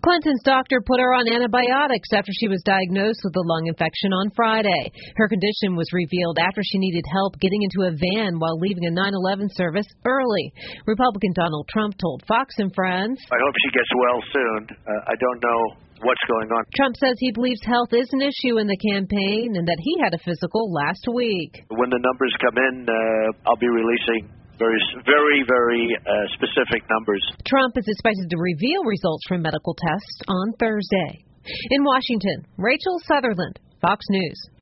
Clinton's doctor put her on antibiotics after she was diagnosed with a lung infection on Friday. Her condition was revealed after she needed help getting into a van while leaving a 9/11 service early. Republican Donald Trump told Fox and Friends, "I hope she gets well soon. I don't know what's going on." Trump says he believes health is an issue in the campaign and that he had a physical last week. When the numbers come in, I'll be releasing very specific numbers. Trump is expected to reveal results from medical tests on Thursday. In Washington, Rachel Sutherland, Fox News.